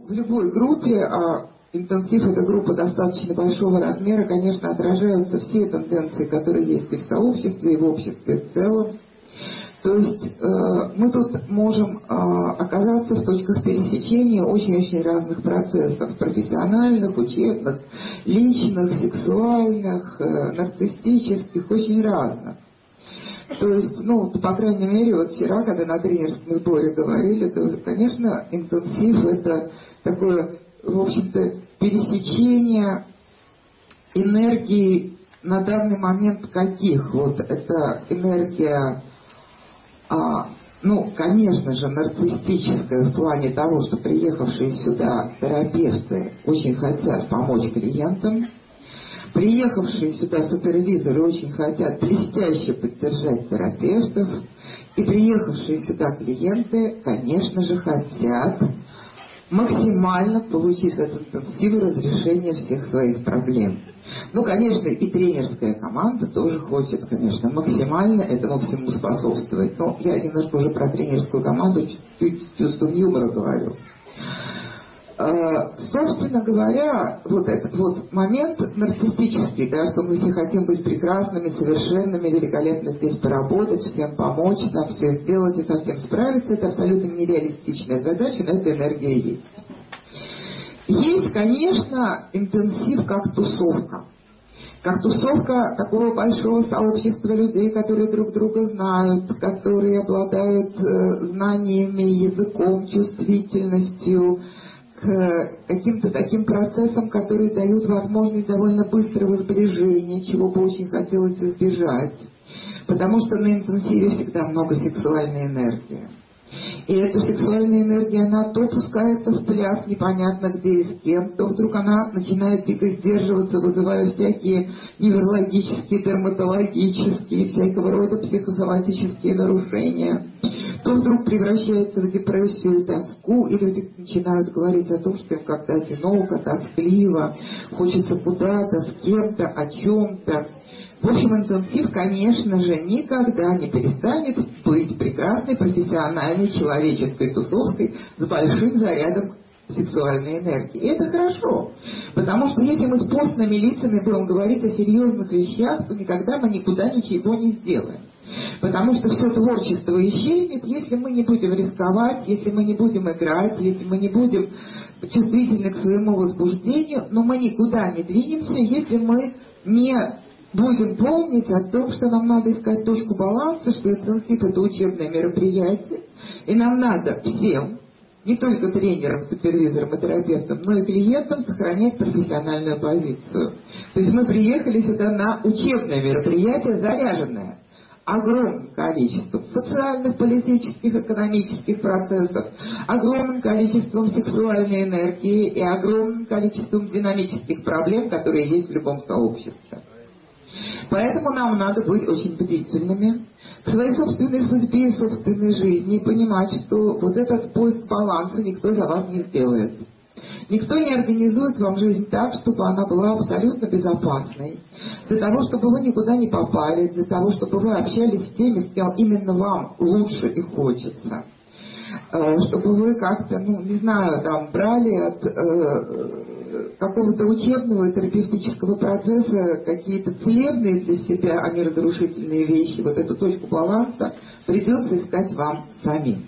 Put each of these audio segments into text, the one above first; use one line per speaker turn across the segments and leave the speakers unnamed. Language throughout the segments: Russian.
в любой группе, а интенсив — это группа достаточно большого размера, конечно, отражаются все тенденции, которые есть и в сообществе, и в обществе в целом. То есть мы тут можем оказаться в точках пересечения очень-очень разных процессов: профессиональных, учебных, личных, сексуальных, нарциссических, очень разных. То есть, по крайней мере, вот вчера, когда на тренерском сборе говорили, то, конечно, интенсив — это такое, в общем-то, пересечение энергии на данный момент каких? Вот это энергия, конечно же, нарциссическая в плане того, что приехавшие сюда терапевты очень хотят помочь клиентам. Приехавшие сюда супервизоры очень хотят блестяще поддержать терапевтов. И приехавшие сюда клиенты, конечно же, хотят максимально получить от интенсива разрешение всех своих проблем. Конечно, и тренерская команда тоже хочет, конечно, максимально этому всему способствовать. Но я немножко уже про тренерскую команду чуть-чуть с чувством юмора говорю. Собственно говоря, вот этот вот момент нарциссический, да, что мы все хотим быть прекрасными, совершенными, великолепно здесь поработать, всем помочь, нам все сделать и со всем справиться, это абсолютно нереалистичная задача, но эта энергия есть. Есть, конечно, интенсив как тусовка. Как тусовка такого большого сообщества людей, которые друг друга знают, которые обладают знаниями, языком, чувствительностью, к каким-то таким процессам, которые дают возможность довольно быстрого сближения, чего бы очень хотелось избежать. Потому что на интенсиве всегда много сексуальной энергии. И эта сексуальная энергия, она то пускается в пляс непонятно где и с кем, то вдруг она начинает дико сдерживаться, вызывая всякие неврологические, дерматологические, всякого рода психосоматические нарушения. То вдруг превращается в депрессию и тоску, и люди начинают говорить о том, что им как-то одиноко, тоскливо, хочется куда-то, с кем-то, о чем-то. В общем, интенсив, конечно же, никогда не перестанет быть прекрасной, профессиональной, человеческой тусовкой с большим зарядом сексуальной энергии. И это хорошо, потому что если мы с постными лицами будем говорить о серьезных вещах, то никогда мы никуда ничего не сделаем. Потому что все творчество исчезнет, если мы не будем рисковать, если мы не будем играть, если мы не будем чувствительны к своему возбуждению, но мы никуда не двинемся, если мы не будем помнить о том, что нам надо искать точку баланса, что интенсив — это учебное мероприятие, и нам надо всем, не только тренерам, супервизорам и терапевтам, но и клиентам сохранять профессиональную позицию. То есть мы приехали сюда на учебное мероприятие, заряженное огромным количеством социальных, политических, экономических процессов, огромным количеством сексуальной энергии и огромным количеством динамических проблем, которые есть в любом сообществе. Поэтому нам надо быть очень бдительными к своей собственной судьбе и собственной жизни и понимать, что вот этот поиск баланса никто за вас не сделает. Никто не организует вам жизнь так, чтобы она была абсолютно безопасной. Для того, чтобы вы никуда не попали, для того, чтобы вы общались с теми, с кем именно вам лучше и хочется. Чтобы вы как-то, брали от какого-то учебного и терапевтического процесса какие-то целебные для себя, а не разрушительные вещи. Вот эту точку баланса придется искать вам самим.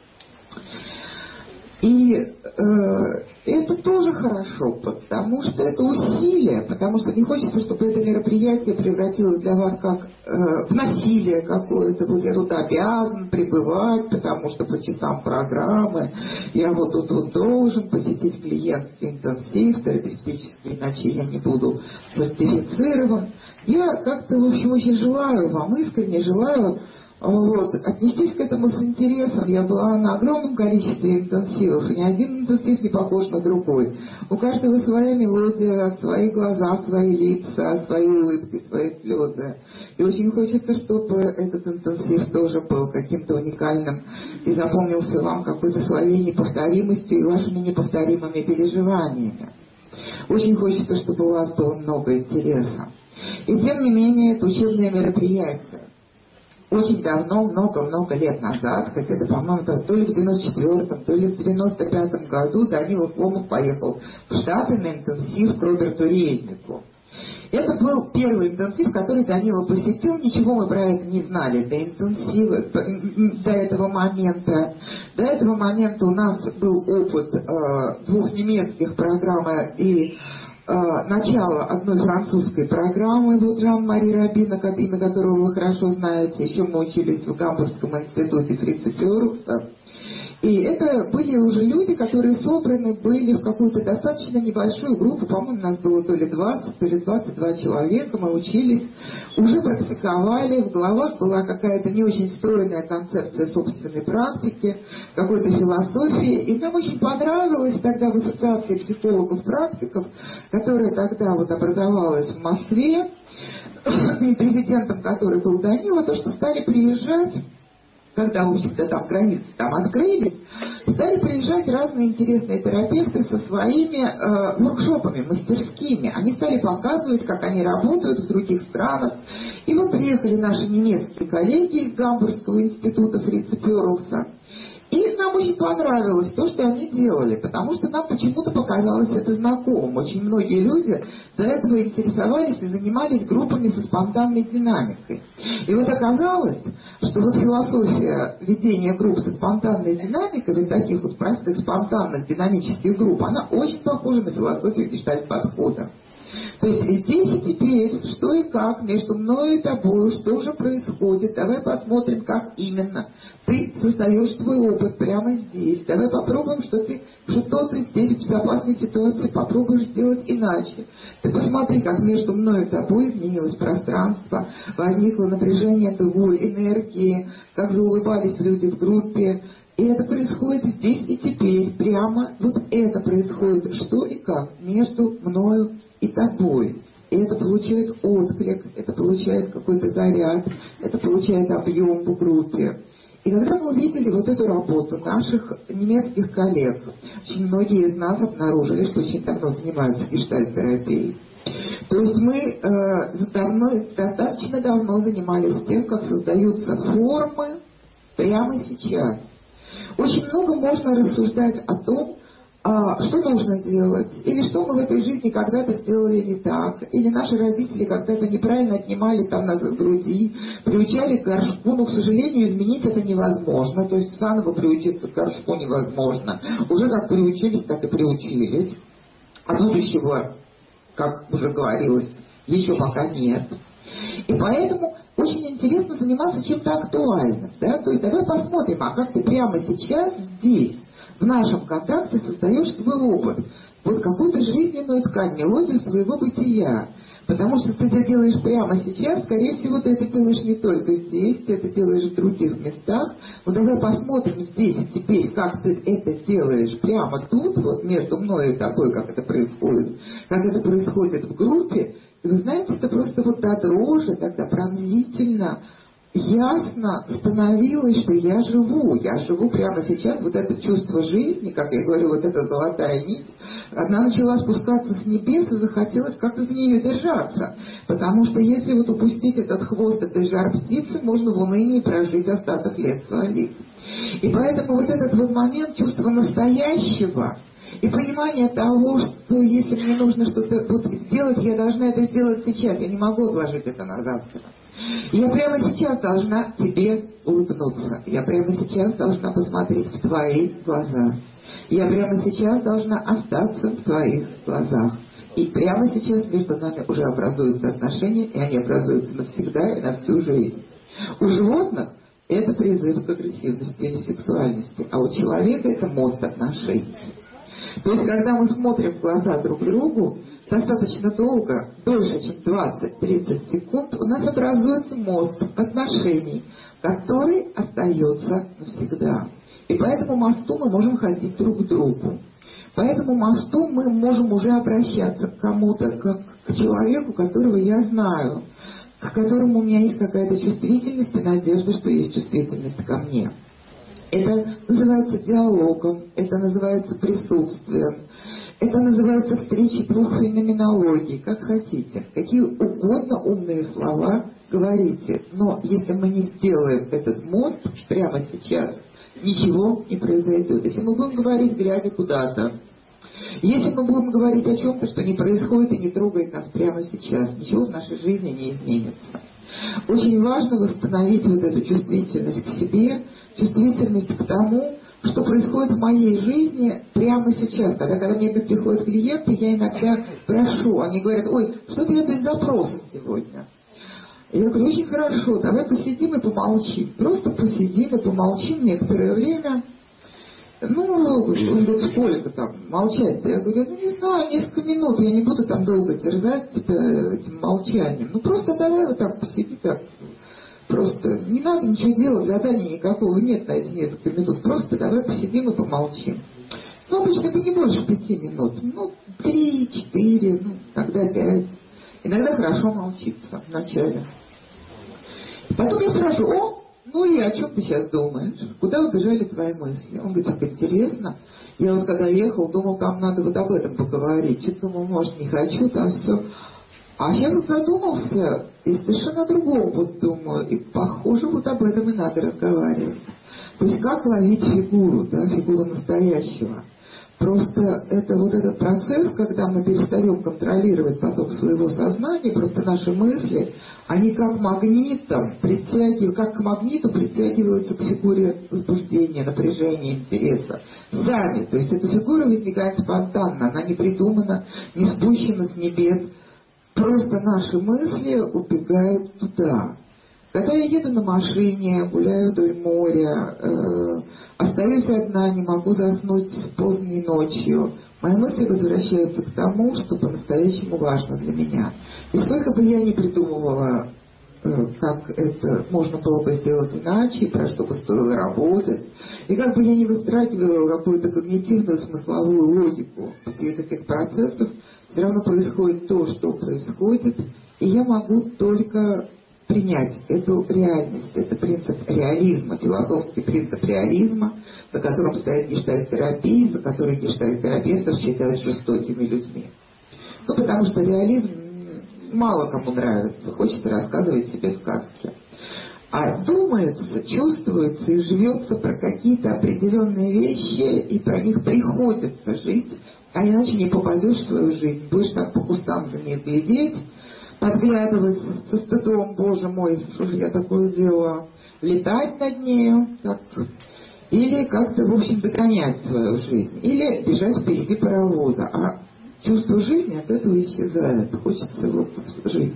И это тоже хорошо, потому что это усилие, потому что не хочется, чтобы это мероприятие превратилось для вас как в насилие какое-то. Вот я тут обязан пребывать, потому что по часам программы я вот тут должен посетить клиентский интенсив терапевтический, иначе я не буду сертифицирован. Я как-то, в общем, очень желаю вам, искренне желаю отнестись к этому с интересом. Я была на огромном количестве интенсивов, и ни один интенсив не похож на другой. У каждого своя мелодия, свои глаза, свои лица, свои улыбки, свои слезы. И очень хочется, чтобы этот интенсив тоже был каким-то уникальным и запомнился вам какой-то своей неповторимостью и вашими неповторимыми переживаниями. Очень хочется, чтобы у вас было много интереса. И тем не менее, это учебное мероприятие. очень давно, много-много лет назад, где-то, по-моему, то ли в 94-м, то ли в 95-м году Данила Фломов поехал в Штаты на интенсив к Роберту Резнику. Это был первый интенсив, который Данила посетил. Ничего мы про это не знали до интенсива, до этого момента. До этого момента у нас был опыт 2 немецких программ и начало одной французской программы. Вот Жан-Мари Рабин, имя которого вы хорошо знаете. Еще мы учились в Гамбургском институте Фрица Перлса. И это были уже люди, которые собраны были в какую-то достаточно небольшую группу. По-моему, нас было то ли 20, то ли 22 человека. Мы учились, уже практиковали. В головах была какая-то не очень стройная концепция собственной практики, какой-то философии. И нам очень понравилось тогда в Ассоциации психологов-практиков, которая тогда вот образовалась в Москве, и президентом которой был Данила, то, что стали приезжать, когда, в общем-то, там границы там открылись, стали приезжать разные интересные терапевты со своими воркшопами, мастерскими. Они стали показывать, как они работают в других странах. И вот приехали наши немецкие коллеги из Гамбургского института Фрица Перлса. И нам очень понравилось то, что они делали, потому что нам почему-то показалось это знакомым. Очень многие люди до этого интересовались и занимались группами со спонтанной динамикой. И вот оказалось, что вот философия ведения групп со спонтанной динамикой, таких вот простых спонтанных динамических групп, она очень похожа на философию гештальт-подхода. То есть здесь и теперь, что и как, между мной и тобой, что же происходит, давай посмотрим, как именно ты создаешь свой опыт прямо здесь, давай попробуем, что ты здесь в безопасной ситуации попробуешь сделать иначе. Ты посмотри, как между мной и тобой изменилось пространство, возникло напряжение другой энергии, как заулыбались люди в группе. И это происходит здесь и теперь, прямо вот это происходит, что и как, между мною и тобой. И это получает отклик, это получает какой-то заряд, это получает объем в группе. И когда мы увидели вот эту работу наших немецких коллег, очень многие из нас обнаружили, что очень давно занимаются гештальт-терапией. То есть мы достаточно давно занимались тем, как создаются формы прямо сейчас. Очень много можно рассуждать о том, что нужно делать, или что мы в этой жизни когда-то сделали не так, или наши родители когда-то неправильно отнимали там нас от груди, приучали к горшку, но, к сожалению, изменить это невозможно, то есть заново приучиться к горшку невозможно. Уже как приучились, так и приучились, а будущего, как уже говорилось, еще пока нет. И поэтому очень интересно заниматься чем-то актуальным. Да? То есть давай посмотрим, а как ты прямо сейчас здесь, в нашем контакте, создаешь свой опыт. Вот какую-то жизненную ткань, мелодию своего бытия. Потому что ты это делаешь прямо сейчас, скорее всего, ты это делаешь не только здесь, ты это делаешь в других местах. Но давай посмотрим здесь и теперь, как ты это делаешь прямо тут, вот между мной и тобой, как это происходит в группе. И вы знаете, это просто вот до дрожи, тогда пронзительно, ясно становилось, что я живу прямо сейчас, вот это чувство жизни, как я говорю, вот эта золотая нить, она начала спускаться с небес, и захотелось как-то за нее держаться, потому что если вот упустить этот хвост этой жар-птицы, можно в унынии прожить остаток лет своих. И поэтому вот этот вот момент чувства настоящего, и понимание того, что если мне нужно что-то вот сделать, я должна это сделать сейчас, я не могу отложить это на завтра. Я прямо сейчас должна тебе улыбнуться. Я прямо сейчас должна посмотреть в твои глаза. Я прямо сейчас должна остаться в твоих глазах. И прямо сейчас между нами уже образуются отношения, и они образуются навсегда и на всю жизнь. У животных это призыв к агрессивности или сексуальности, а у человека это мост отношений. То есть, когда мы смотрим в глаза друг другу, достаточно долго, дольше, чем 20-30 секунд, у нас образуется мост отношений, который остается навсегда. И по этому мосту мы можем ходить друг к другу. По этому мосту мы можем уже обращаться к кому-то, как к человеку, которого я знаю, к которому у меня есть какая-то чувствительность и надежда, что есть чувствительность ко мне. Это называется диалогом, это называется присутствием, это называется встречей двух феноменологий, как хотите. Какие угодно умные слова говорите, но если мы не делаем этот мост прямо сейчас, ничего не произойдет. Если мы будем говорить, глядя куда-то, если мы будем говорить о чем-то, что не происходит и не трогает нас прямо сейчас, ничего в нашей жизни не изменится. Очень важно восстановить вот эту чувствительность к себе, чувствительность к тому, что происходит в моей жизни прямо сейчас. Когда мне приходят клиенты, я иногда прошу, они говорят, ой, что-то я без запроса сегодня. Я говорю, очень хорошо, давай посидим и помолчим. Просто посидим и помолчим некоторое время. Ну, он говорит, сколько там молчать-то? Я говорю, ну не знаю, несколько минут, я не буду там долго терзать тебя этим молчанием. Ну просто давай вот так посиди так. Просто не надо ничего делать, задания никакого нет на эти несколько минут. Просто давай посидим и помолчим. Ну, обычно это не больше 5 минут. Ну, 3, 4, ну, иногда 5. Иногда хорошо молчится вначале. И потом я спрашиваю, ну и о чем ты сейчас думаешь? Куда убежали твои мысли? Он говорит, так интересно. Я вот когда ехал, думал, там надо вот об этом поговорить. Чуть думал, может, не хочу, там все. А сейчас вот задумался, и совершенно о другом вот думаю. И похоже, вот об этом и надо разговаривать. То есть как ловить фигуру, да, фигуру настоящего. Просто это вот этот процесс, когда мы перестаем контролировать поток своего сознания, просто наши мысли, они как магнитом притягивают, как к магниту притягиваются к фигуре возбуждения, напряжения, интереса. Сами. То есть эта фигура возникает спонтанно, она не придумана, не спущена с небес. Просто наши мысли убегают туда. Когда я еду на машине, гуляю вдоль моря, остаюсь одна, не могу заснуть поздней ночью, мои мысли возвращаются к тому, что по-настоящему важно для меня. И сколько бы я ни придумывала, как это можно было бы сделать иначе, и про что бы стоило работать, и как бы я ни выстраивала какую-то когнитивную смысловую логику всех этих процессов, все равно происходит то, что происходит, и я могу только принять эту реальность. Это принцип реализма, философский принцип реализма, на котором стоит гештальт-терапия, за который гештальт-терапевтов считают жестокими людьми. Ну, потому что реализм мало кому нравится, хочется рассказывать себе сказки. А думается, чувствуется и живется про какие-то определенные вещи, и про них приходится жить, а иначе не попадешь в свою жизнь, будешь так по кустам за ней глядеть, подглядывать со стыдом, боже мой, что же я такое делала, летать над нею, так, или как-то, в общем, догонять свою жизнь, или бежать впереди паровоза, а чувство жизни от этого исчезает, хочется вот жить.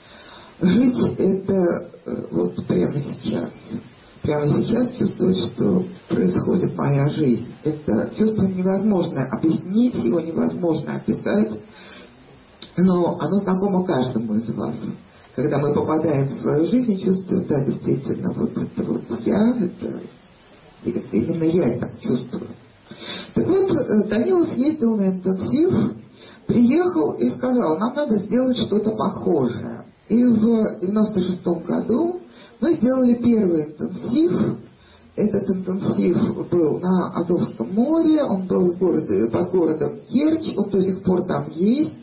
Жить это вот прямо сейчас. Прямо сейчас чувствовать, что происходит моя жизнь. Это чувство невозможно объяснить, его невозможно описать, но оно знакомо каждому из вас. Когда мы попадаем в свою жизнь и чувствуем, да, действительно, вот это вот я, это именно я так чувствую. Так вот, Данила съездил на интенсив, приехал и сказал, нам надо сделать что-то похожее. И в 96-м году мы сделали первый интенсив. Этот интенсив был на Азовском море, он был под городом Керчь, он до сих пор там есть.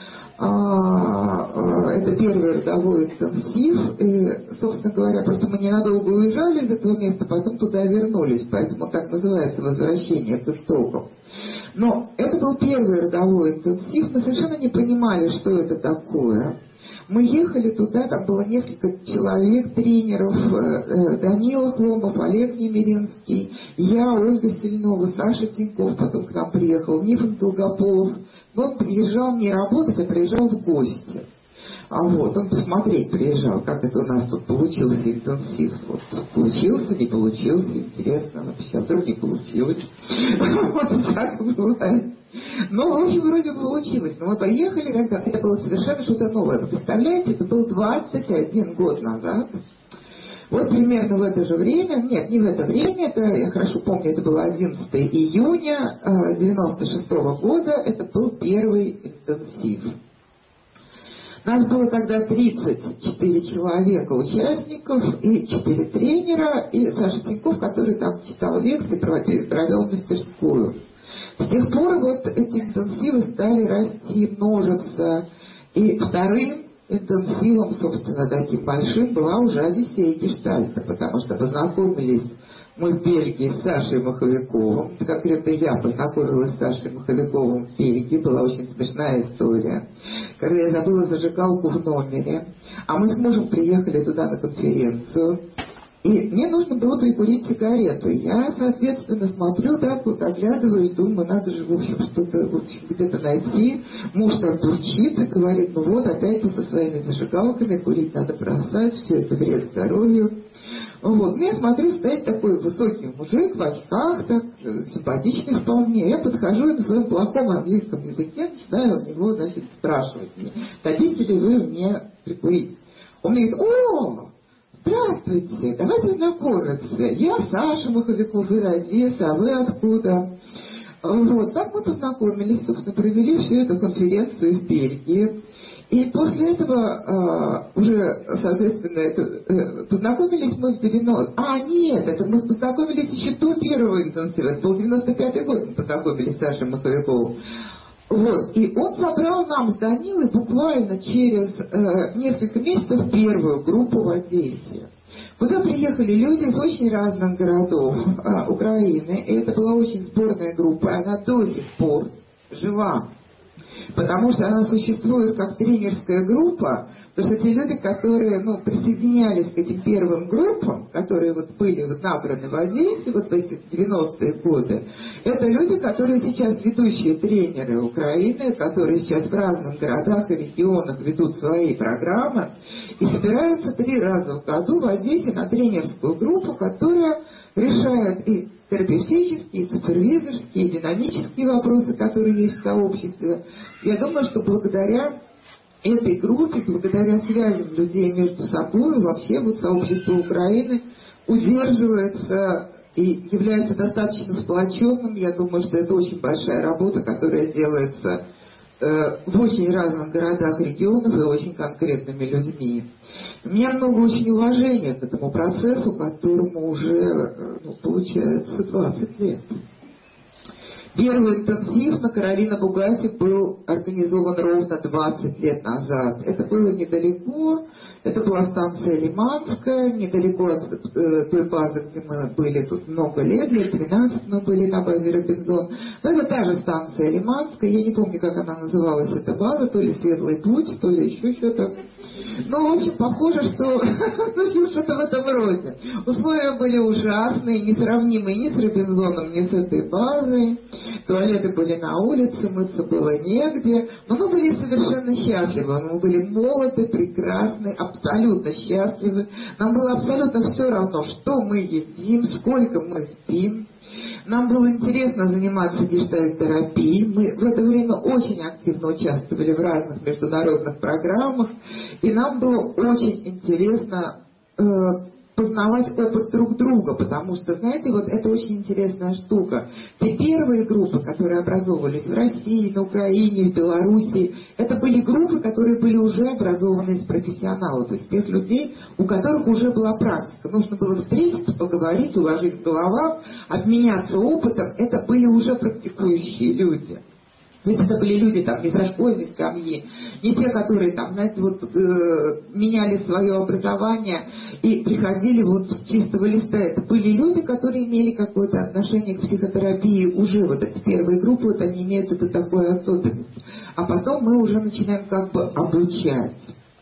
Это первый родовой интенсив, и, собственно говоря, просто мы ненадолго уезжали из этого места, потом туда вернулись, поэтому так называется возвращение к истокам. Но это был первый родовой интенсив, мы совершенно не понимали, что это такое. Мы ехали туда, там было несколько человек, тренеров, Данила Хломов, Олег Немиринский, я, Ольга Сильнова, Саша Тиньков, потом к нам приехал Нифон Долгополов. Но он приезжал не работать, а приезжал в гости. Он посмотреть приезжал, как это у нас тут получился интенсив. Вот, получился, не получился, интересно вообще, а вдруг не получилось. Вот так бывает. Ну, в общем, вроде получилось. Но мы поехали, когда это было совершенно что-то новое. Вы представляете, это был 21 год назад. Вот примерно в это же время, нет, не в это время, это я хорошо помню, это было 11 июня 96-го года, это был первый интенсив. Нас было тогда 34 человека участников и 4 тренера, и Саша Тиньков, который там читал лекции, провел мастерскую. С тех пор вот эти интенсивы стали расти, множиться. И вторым интенсивом, собственно, таким большим была уже Одиссея Гештальта, потому что познакомились мы в Бельгии с Сашей Маховиковым. Конкретно я познакомилась с Сашей Маховиковым в Бельгии. Была очень смешная история. Когда я забыла зажигалку в номере, а мы с мужем приехали туда на конференцию, и мне нужно было прикурить сигарету. Я, соответственно, смотрю, так вот, оглядываюсь, думаю, надо же, в общем, что-то вот где-то найти. Муж там бурчит и говорит, ну вот, опять ты со своими зажигалками, курить надо бросать, все это вред здоровью. Вот, ну, я смотрю, стоит такой высокий мужик в очках, так, симпатичный вполне. Я подхожу и на своем плохом английском языке начинаю у него, значит, спрашивать, дадите ли вы мне прикурить? Он мне говорит, о, здравствуйте, давайте знакомиться. Я Саша Маховиков из Одессы, а вы откуда? Вот, так мы познакомились, собственно, провели всю эту конференцию в Бельгии. И после этого уже, соответственно, познакомились мы в 90... нет, это мы познакомились еще до первого интенсива. Это был 95-й год, мы познакомились с Сашей Маховиковым. Вот, и он собрал нам с Данилой буквально через несколько месяцев первую группу в Одессе, куда приехали люди из очень разных городов Украины. И это была очень сборная группа, она до сих пор жива. Потому что она существует как тренерская группа, потому что те люди, которые присоединялись к этим первым группам, которые вот были вот набраны в Одессе вот в эти 90-е годы, это люди, которые сейчас ведущие тренеры Украины, которые сейчас в разных городах и регионах ведут свои программы и собираются 3 раза в году в Одессе на тренерскую группу, которая решает и терапевтические, супервизорские, динамические вопросы, которые есть в сообществе. Я думаю, что благодаря этой группе, благодаря связям людей между собой, вообще вот сообщество Украины удерживается и является достаточно сплоченным. Я думаю, что это очень большая работа, которая делается в очень разных городах, регионах и очень конкретными людьми. У меня много очень уважения к этому процессу, которому уже, получается, 20 лет. Первый интенсив на Каролина Бугатти был организован ровно 20 лет назад. Это было недалеко, это была станция Лиманская, недалеко от той базы, где мы были тут много лет 13 мы были на базе Робинзон. Но это та же станция Лиманская, я не помню, как она называлась, эта база, то ли Светлый путь, то ли еще что-то. В общем, похоже, что что-то в этом роде. Условия были ужасные, несравнимые ни с Робинзоном, ни с этой базой. Туалеты были на улице, мыться было негде. Но мы были совершенно счастливы. Мы были молоды, прекрасны, абсолютно счастливы. Нам было абсолютно все равно, что мы едим, сколько мы спим. Нам было интересно заниматься гештальт-терапией. Мы в это время очень активно участвовали в разных международных программах. И нам было очень интересно познавать опыт друг друга, потому что, знаете, вот это очень интересная штука. Те первые группы, которые образовывались в России, на Украине, в Белоруссии, это были группы, которые были уже образованы из профессионалов, то есть тех людей, у которых уже была практика. Нужно было встретиться, поговорить, уложить в головах, обменяться опытом. Это были уже практикующие люди. То есть это были люди там не со школьной скамьи, не те, которые там, знаете, меняли свое образование и приходили с чистого листа. Это были люди, которые имели какое-то отношение к психотерапии уже. Вот эти первые группы, они имеют эту такую особенность. А потом мы уже начинаем обучать.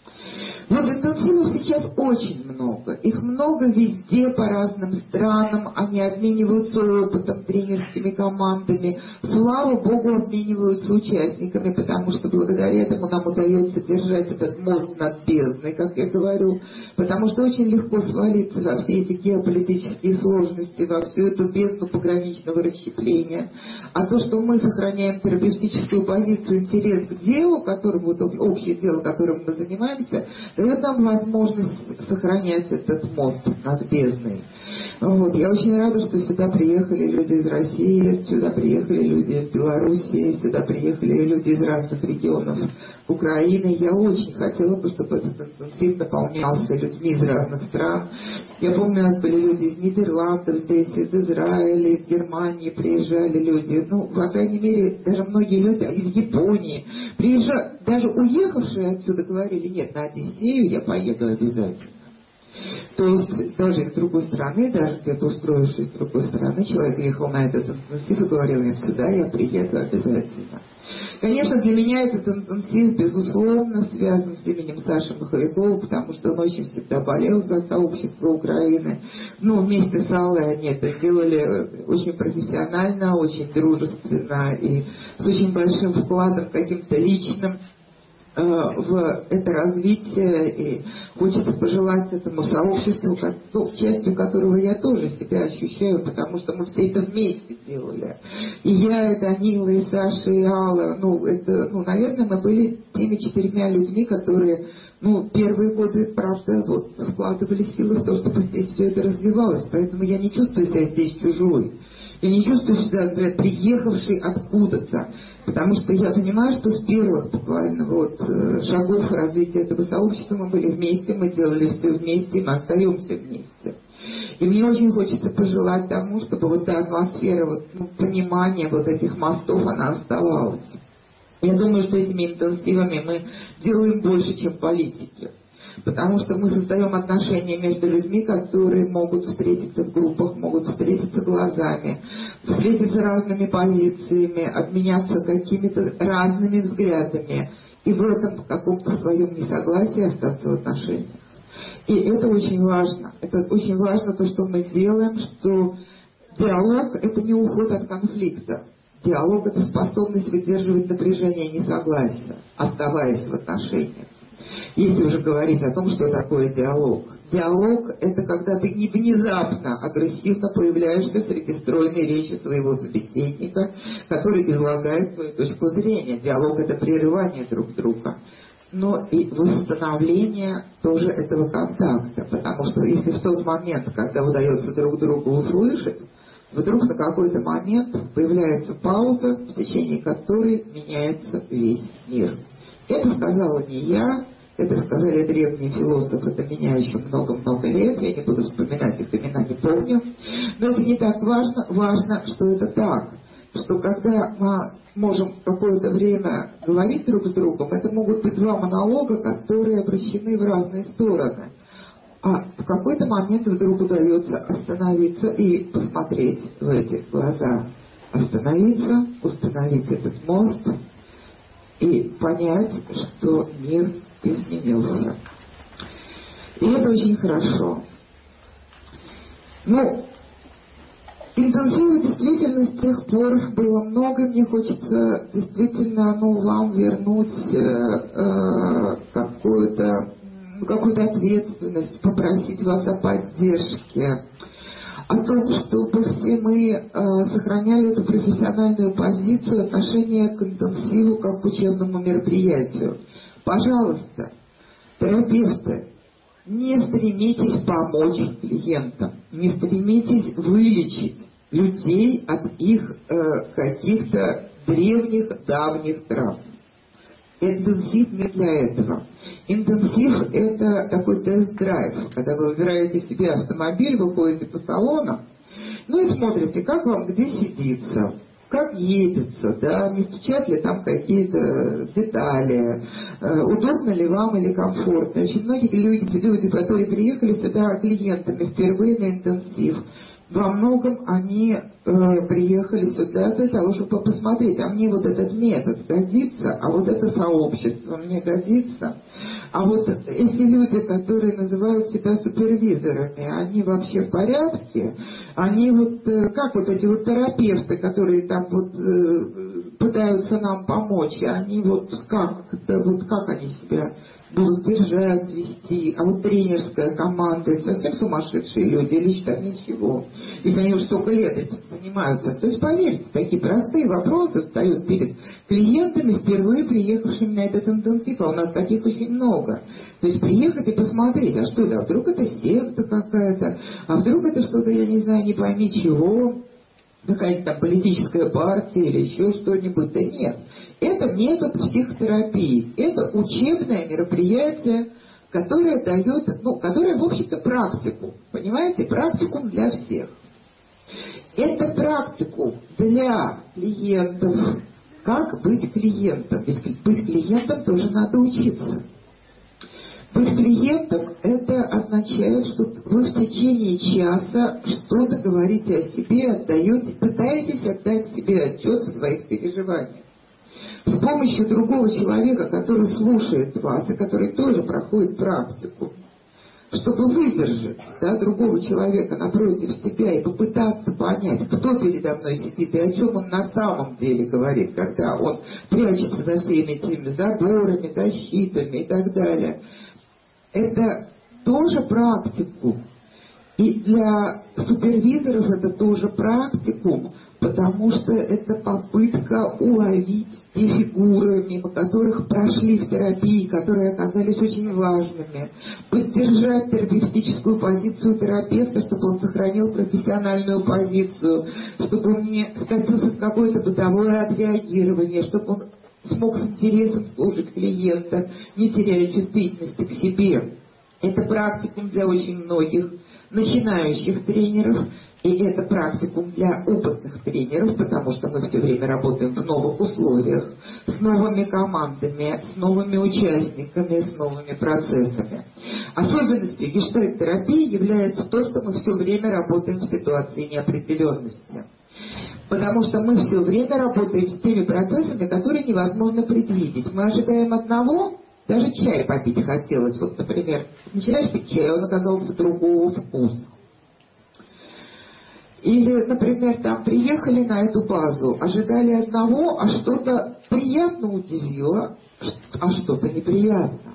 Интенсивов сейчас очень много. Их много везде, по разным странам. Они обмениваются опытом, тренерскими командами. Слава Богу, обмениваются участниками, потому что благодаря этому нам удается держать этот мост над бездной, как я говорю. Потому что очень легко свалиться во все эти геополитические сложности, во всю эту бездну пограничного расщепления. А то, что мы сохраняем терапевтическую позицию, интерес к делу, общее дело, которым мы занимаемся, дает нам возможность сохранять этот мост над бездной. Вот. Я очень рада, что сюда приехали люди из России, сюда приехали люди из Белоруссии, сюда приехали люди из разных регионов Украины. Я очень хотела бы, чтобы этот интенсив наполнялся людьми из разных стран. Я помню, у нас были люди из Нидерландов здесь, из Израиля, из Германии приезжали люди. Ну, по крайней мере, даже многие люди из Японии приезжали, даже уехавшие отсюда говорили: нет, на Одиссею я поеду обязательно. То есть даже с другой стороны, даже где-то устроившись с другой стороны, человек ехал на этот интенсив и говорил: нет, сюда я приеду обязательно. Конечно, для меня этот интенсив, безусловно, связан с именем Саши Маховикова, потому что он очень всегда болел за сообщество Украины. Ну, вместе с Аллой они это делали очень профессионально, очень дружественно и с очень большим вкладом каким-то личным в это развитие, и хочется пожелать этому сообществу, частью которого я тоже себя ощущаю, потому что мы все это вместе делали. И я, и Данила, и Саша, и Алла, наверное, мы были теми 4 людьми, которые, первые годы, правда, вкладывали силы в то, чтобы здесь все это развивалось. Поэтому я не чувствую себя здесь чужой. Я не чувствую себя приехавшей откуда-то. Потому что я понимаю, что с первых буквально шагов развития этого сообщества мы были вместе, мы делали все вместе, мы остаемся вместе. И мне очень хочется пожелать тому, чтобы эта атмосфера понимания этих мостов, она оставалась. Я думаю, что этими интенсивами мы делаем больше, чем политики. Потому что мы создаем отношения между людьми, которые могут встретиться в группах, могут встретиться глазами, встретиться разными позициями, обменяться какими-то разными взглядами. И в этом каком-то своем несогласии остаться в отношениях. И это очень важно. Это очень важно то, что мы делаем, что диалог – это не уход от конфликта. Диалог – это способность выдерживать напряжение и несогласие, оставаясь в отношениях. Если уже говорить о том, что такое диалог. Диалог – это когда ты не внезапно, агрессивно появляешься среди стройной речи своего собеседника, который излагает свою точку зрения. Диалог – это прерывание друг друга. Но и восстановление тоже этого контакта. Потому что если в тот момент, когда удается друг друга услышать, вдруг на какой-то момент появляется пауза, в течение которой меняется весь мир. Это сказала не я, это сказали древние философы до меня еще много-много лет, я не буду вспоминать их имена, не помню. Но это не так важно, важно, что это так. Что когда мы можем какое-то время говорить друг с другом, это могут быть 2 монолога, которые обращены в разные стороны. А в какой-то момент вдруг удается остановиться и посмотреть в эти глаза. Остановиться, установить этот мост и понять, что мир изменился. И это очень хорошо. Интенсива действительно с тех пор было много. Мне хочется действительно вам вернуть какую-то ответственность, попросить вас о поддержке, о том, чтобы все мы сохраняли эту профессиональную позицию отношения к интенсиву как к учебному мероприятию. Пожалуйста, терапевты, не стремитесь помочь клиентам, не стремитесь вылечить людей от их каких-то древних, давних травм. Интенсив не для этого. Интенсив – это такой тест-драйв, когда вы выбираете себе автомобиль, вы ходите по салонам, и смотрите, как вам где сидится, как едется, да, не стучат ли там какие-то детали, удобно ли вам или комфортно. Очень многие люди, которые приехали сюда клиентами впервые на интенсив, во многом они приехали сюда для того, чтобы посмотреть, а мне этот метод годится, а это сообщество мне годится. А эти люди, которые называют себя супервизорами, они вообще в порядке? Они как эти терапевты, которые там пытаются нам помочь, и они вот как они себя будут держать, вести, а вот тренерская команда, это совсем сумасшедшие люди, или считают ничего, если они уже столько лет этим занимаются. То есть, поверьте, такие простые вопросы встают перед клиентами, впервые приехавшими на этот интенсив, а у нас таких очень много. То есть приехать и посмотреть, а что это, а вдруг это секта какая-то, а вдруг это что-то, я не знаю, не пойми чего, какая-то там политическая партия или еще что-нибудь. Да нет. Это метод психотерапии. Это учебное мероприятие, которое дает, которое, в общем-то, практику. Понимаете? Практикум для всех. Это практикум для клиентов. Как быть клиентом? Ведь быть клиентом тоже надо учиться. Быть клиентом — это означает, что вы в течение часа что-то говорите о себе, пытаетесь отдать себе отчет в своих переживаниях. С помощью другого человека, который слушает вас и который тоже проходит практику, чтобы выдержать другого человека напротив себя и попытаться понять, кто передо мной сидит и о чем он на самом деле говорит, когда он прячется за всеми этими заборами, защитами и так далее. Это тоже практикум. И для супервизоров это тоже практикум, потому что это попытка уловить те фигуры, мимо которых прошли в терапии, которые оказались очень важными, поддержать терапевтическую позицию терапевта, чтобы он сохранил профессиональную позицию, чтобы он не скатился в какое-то бытовое отреагирование, чтобы он смог с интересом слушать клиента, не теряя чувствительности к себе. Это практикум для очень многих начинающих тренеров, и это практикум для опытных тренеров, потому что мы все время работаем в новых условиях, с новыми командами, с новыми участниками, с новыми процессами. Особенностью гештальт-терапии является то, что мы все время работаем в ситуации неопределенности. Потому что мы все время работаем с теми процессами, которые невозможно предвидеть. Мы ожидаем одного, даже чай попить хотелось. Вот, например, начинаешь пить чай, он оказался другого вкуса. Или, например, там приехали на эту базу, ожидали одного, а что-то приятно удивило, а что-то неприятно.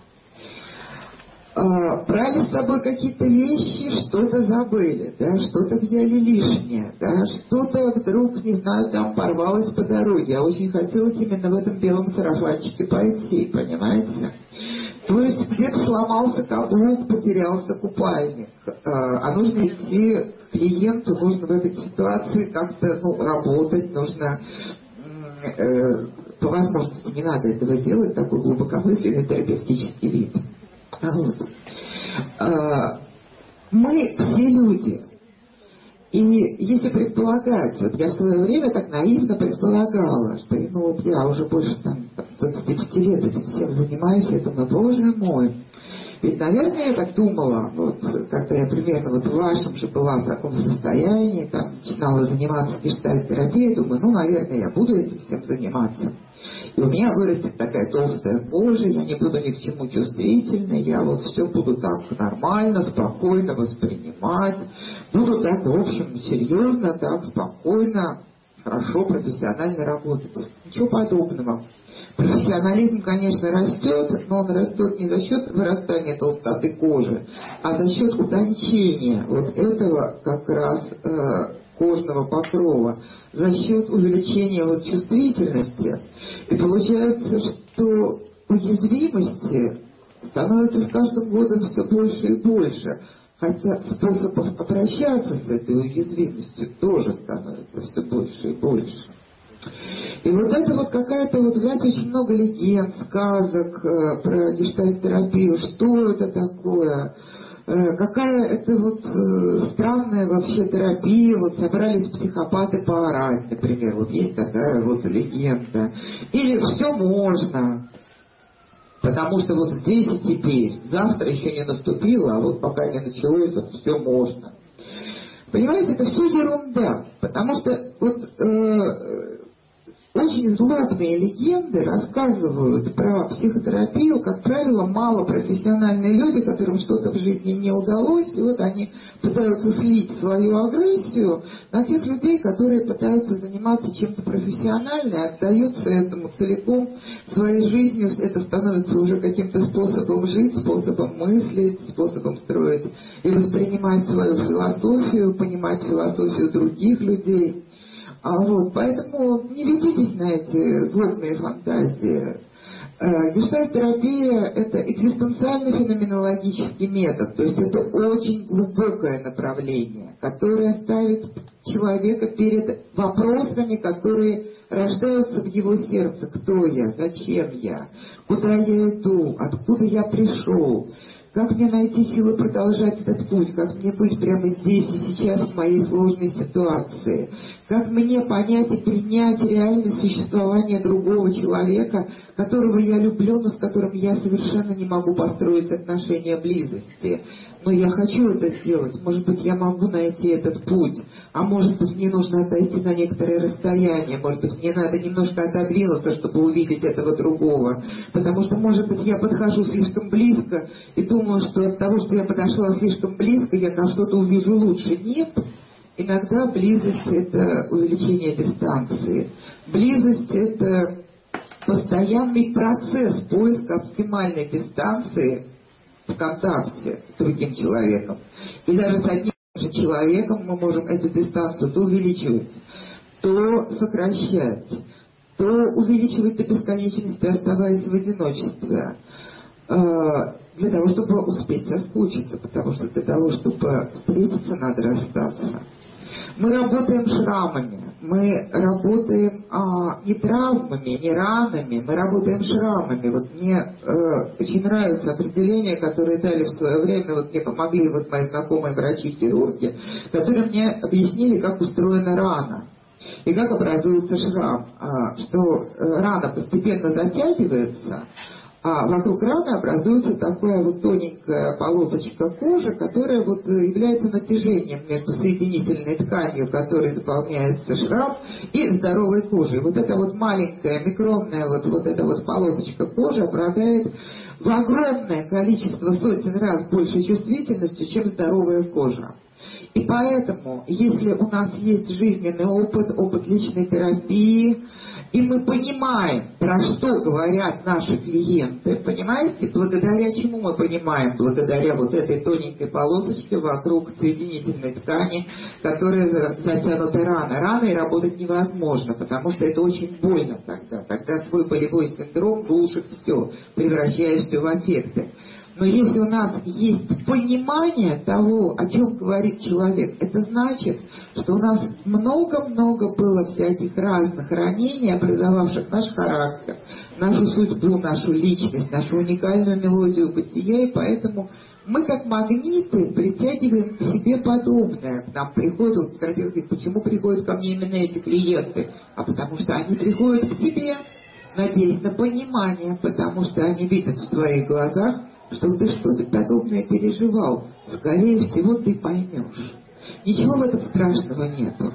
Брали с собой какие-то вещи, что-то забыли, что-то взяли лишнее, что-то вдруг, не знаю, там порвалось по дороге, а очень хотелось именно в этом белом сарафанчике пойти, понимаете? То есть где-то сломался каблук, потерялся купальник, а нужно идти к клиенту, нужно в этой ситуации как-то работать, нужно... по возможности не надо этого делать, такой глубокомысленный терапевтический вид. Мы все люди. И если предполагать, вот я в свое время так наивно предполагала, что я уже больше 25 лет этим всем занимаюсь, я думаю, боже мой, ведь, наверное, я так думала, когда я примерно в вашем же была в таком состоянии, начинала заниматься гештальт-терапией, думаю, наверное, я буду этим всем заниматься. И у меня вырастет такая толстая кожа, я не буду ни к чему чувствительной, я все буду так нормально, спокойно воспринимать, буду так, в общем, серьезно, так, спокойно, хорошо, профессионально работать. Ничего подобного. Профессионализм, конечно, растет, но он растет не за счет вырастания толстоты кожи, а за счет утончения этого как раз кожного покрова, за счет увеличения чувствительности. И получается, что уязвимости становится с каждым годом все больше и больше. Хотя способов обращаться с этой уязвимостью тоже становится все больше и больше. И это какая-то, знаете, очень много легенд, сказок про гештальт-терапию, что это такое, какая это странная вообще терапия, собрались психопаты поорать, например, есть такая легенда. Или все можно, потому что здесь и теперь, завтра еще не наступило, а пока не началось, все можно. Понимаете, это все ерунда, потому что очень злобные легенды рассказывают про психотерапию, как правило, малопрофессиональные люди, которым что-то в жизни не удалось, и вот они пытаются слить свою агрессию на тех людей, которые пытаются заниматься чем-то профессиональным, отдаются этому целиком своей жизнью, это становится уже каким-то способом жить, способом мыслить, способом строить и воспринимать свою философию, понимать философию других людей. Поэтому не ведитесь на эти злобные фантазии. Гештальт-терапия – это экзистенциально-феноменологический метод, то есть это очень глубокое направление, которое ставит человека перед вопросами, которые рождаются в его сердце. Кто я? Зачем я? Куда я иду? Откуда я пришел? Как мне найти силы продолжать этот путь? Как мне быть прямо здесь и сейчас в моей сложной ситуации? Как мне понять и принять реальное существование другого человека, которого я люблю, но с которым я совершенно не могу построить отношения близости? Но я хочу это сделать. Может быть, я могу найти этот путь. А может быть, мне нужно отойти на некоторое расстояние. Может быть, мне надо немножко отодвинуться, чтобы увидеть этого другого. Потому что, может быть, я подхожу слишком близко и думаю, что от того, что я подошла слишком близко, я на что-то увижу лучше. Нет. Иногда близость – это увеличение дистанции. Близость – это постоянный процесс поиска оптимальной дистанции в контакте с другим человеком. И даже с одним же человеком мы можем эту дистанцию то увеличивать, то сокращать, то увеличивать до бесконечности, оставаясь в одиночестве, для того, чтобы успеть соскучиться, потому что для того, чтобы встретиться, надо расстаться. Мы работаем шрамами, мы работаем не травмами, не ранами, мы работаем шрамами. Вот мне очень нравится определение, которое дали в свое время, вот мне помогли вот мои знакомые врачи-хирурги, которые мне объяснили, как устроена рана и как образуется шрам, что рана постепенно затягивается, а вокруг раны образуется такая вот тоненькая полосочка кожи, которая вот является натяжением между соединительной тканью, которой заполняется шрам, и здоровой кожей. Вот эта вот маленькая микронная вот эта вот полосочка кожи обладает в огромное количество сотен раз большей чувствительностью, чем здоровая кожа. И поэтому, если у нас есть жизненный опыт личной терапии, и мы понимаем, про что говорят наши клиенты, понимаете, благодаря чему мы понимаем? Благодаря вот этой тоненькой полосочке вокруг соединительной ткани, которая затянута раной. Раной работать невозможно, потому что это очень больно тогда. Тогда свой болевой синдром глушит все, превращая все в аффекты. Но если у нас есть понимание того, о чем говорит человек, это значит, что у нас много-много было всяких разных ранений, образовавших наш характер, нашу судьбу, нашу личность, нашу уникальную мелодию бытия, и поэтому мы как магниты притягиваем к себе подобное. К нам приходят, терапевт говорит, почему приходят ко мне именно эти клиенты? А потому что они приходят к тебе, надеясь на понимание, потому что они видят в твоих глазах, что ты что-то подобное переживал. Скорее всего, ты поймешь. Ничего в этом страшного нету.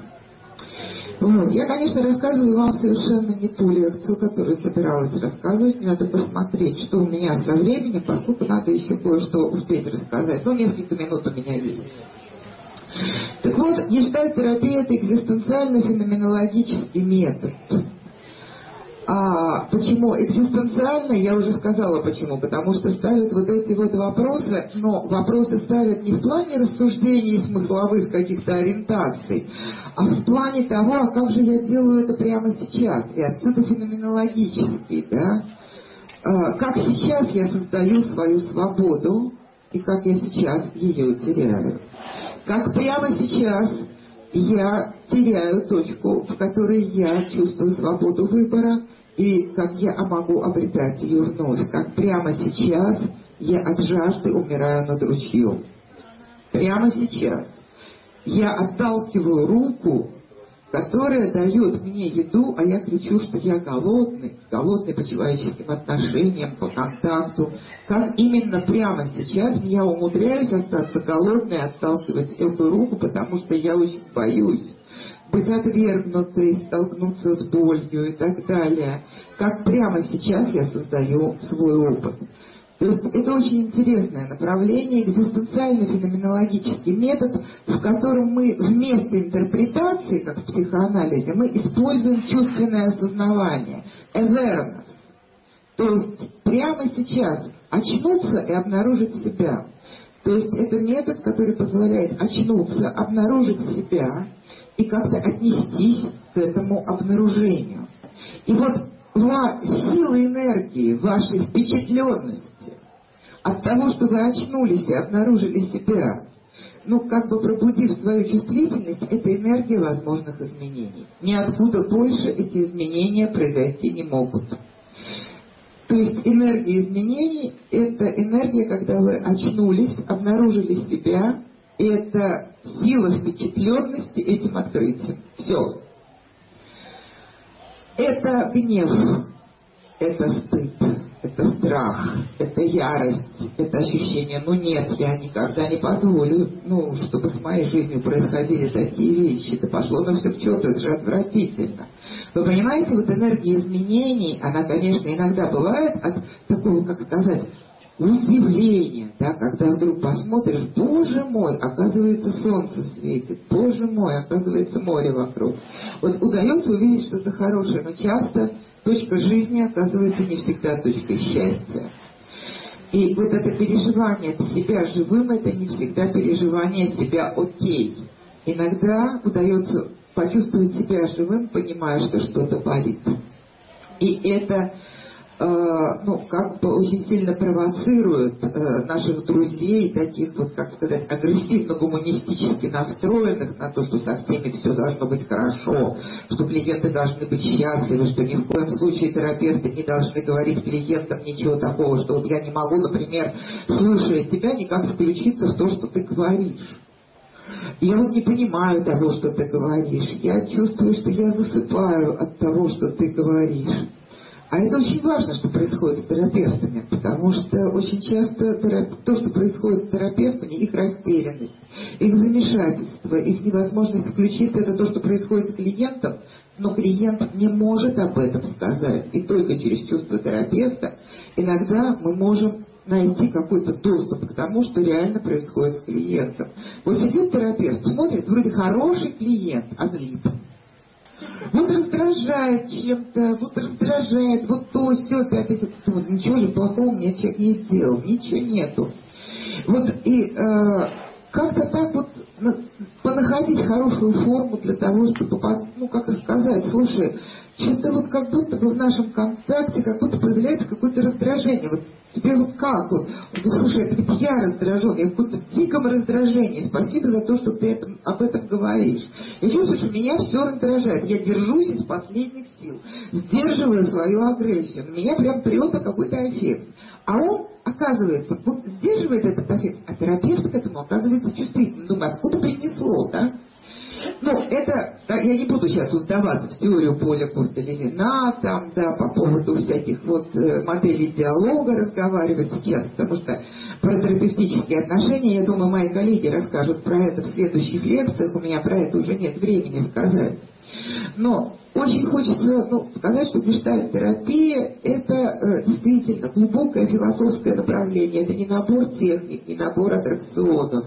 Вот. Я, конечно, рассказываю вам совершенно не ту лекцию, которую собиралась рассказывать. Мне надо посмотреть, что у меня со временем, поскольку надо еще кое-что успеть рассказать. Ну, несколько минут у меня есть. Так вот, гештальт-терапия – это экзистенциально-феноменологический метод. А почему экзистенциально, я уже сказала почему. Потому что ставят вот эти вот вопросы, но вопросы ставят не в плане рассуждений смысловых каких-то ориентаций, а в плане того, а как же я делаю это прямо сейчас. И отсюда феноменологический, да. Как сейчас я создаю свою свободу, и как я сейчас ее теряю. Как прямо сейчас я теряю точку, в которой я чувствую свободу выбора, и как я могу обретать ее вновь. Как прямо сейчас я от жажды умираю над ручьем. Прямо сейчас я отталкиваю руку, которая дает мне еду, а я кричу, что я голодный по человеческим отношениям, по контакту. Как именно прямо сейчас я умудряюсь остаться голодной, отталкивать эту руку, потому что я очень боюсь быть отвергнутой, столкнуться с болью и так далее. Как прямо сейчас я создаю свой опыт. То есть это очень интересное направление, экзистенциально-феноменологический метод, в котором мы вместо интерпретации, как в психоанализе, мы используем чувственное осознавание, awareness. То есть прямо сейчас очнуться и обнаружить себя. То есть это метод, который позволяет очнуться, обнаружить себя и как-то отнестись к этому обнаружению. И вот сила энергии, вашей впечатленности от того, что вы очнулись и обнаружили себя, как бы пробудив свою чувствительность, это энергия возможных изменений. Ниоткуда больше эти изменения произойти не могут. То есть энергия изменений – это энергия, когда вы очнулись, обнаружили себя, и это сила впечатленности этим открытием. Все. Это гнев, это стыд, это страх, это ярость, это ощущение, нет, я никогда не позволю, чтобы с моей жизнью происходили такие вещи, это пошло все к черту, это же отвратительно. Вы понимаете, вот энергия изменений, она, конечно, иногда бывает от такого, как сказать, удивления, да, когда вдруг посмотришь, боже мой, оказывается, солнце светит, боже мой, оказывается, море вокруг. Вот удается увидеть что-то хорошее, но часто точка жизни оказывается не всегда точкой счастья. И вот это переживание себя живым, это не всегда переживание себя окей. Иногда удается почувствовать себя живым, понимая, что что-то болит. И это очень сильно провоцирует наших друзей, таких агрессивно-гуманистически настроенных на то, что со всеми все должно быть хорошо, что клиенты должны быть счастливы, что ни в коем случае терапевты не должны говорить клиентам ничего такого, что вот я не могу, например, слушая тебя, никак включиться в то, что ты говоришь. Я не понимаю того, что ты говоришь. Я чувствую, что я засыпаю от того, что ты говоришь. А это очень важно, что происходит с терапевтами, потому что очень часто то, что происходит с терапевтами, их растерянность, их замешательство, их невозможность включиться, это то, что происходит с клиентом, но клиент не может об этом сказать. И только через чувство терапевта иногда мы можем найти какой-то доступ к тому, что реально происходит с клиентом. Вот сидит терапевт, смотрит, вроде хороший клиент, озлип. Раздражает чем-то, раздражает, то, все, пятое, ничего же плохого мне человек не сделал, ничего нету. И как-то так понаходить хорошую форму для того, чтобы, сказать, слушай, что-то как будто бы в нашем контакте, как будто появляется какое-то раздражение. Тебе как? Слушай, это ведь я раздражен, я в каком-то диком раздражении. Спасибо за то, что ты об этом говоришь. Я чувствую, что меня все раздражает. Я держусь из последних сил, сдерживая свою агрессию. На меня прям прет какой-то аффект. А он, оказывается, сдерживает этот аффект, а терапевт к этому оказывается чувствительным. Думаю, откуда принесло, да? Я не буду сейчас вдаваться в теорию поля Курта-Левина, по поводу всяких моделей диалога разговаривать сейчас, потому что про терапевтические отношения, я думаю, мои коллеги расскажут про это в следующих лекциях, у меня про это уже нет времени сказать. Но очень хочется сказать, что гештальт-терапия – это действительно глубокое философское направление, это не набор техник, не набор аттракционов,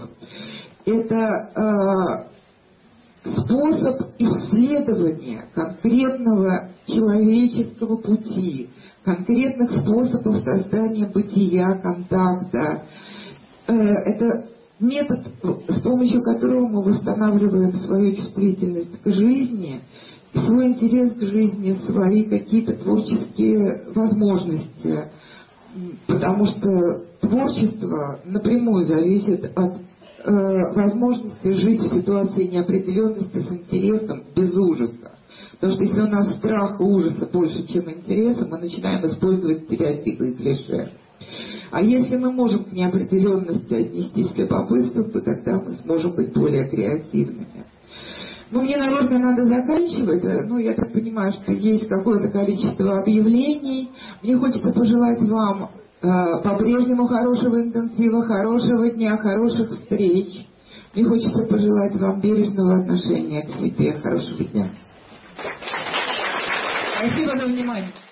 это способ исследования конкретного человеческого пути, конкретных способов создания бытия, контакта. Это метод, с помощью которого мы восстанавливаем свою чувствительность к жизни, свой интерес к жизни, свои какие-то творческие возможности. Потому что творчество напрямую зависит от возможности жить в ситуации неопределенности с интересом, без ужаса. Потому что если у нас страха и ужаса больше, чем интереса, мы начинаем использовать стереотипы и клише. А если мы можем к неопределенности отнестись с любопытством, то тогда мы сможем быть более креативными. Мне, наверное, надо заканчивать. Я так понимаю, что есть какое-то количество объявлений. Мне хочется пожелать вам по-прежнему хорошего интенсива, хорошего дня, хороших встреч. Мне хочется пожелать вам бережного отношения к себе. Хорошего дня.
Спасибо за внимание.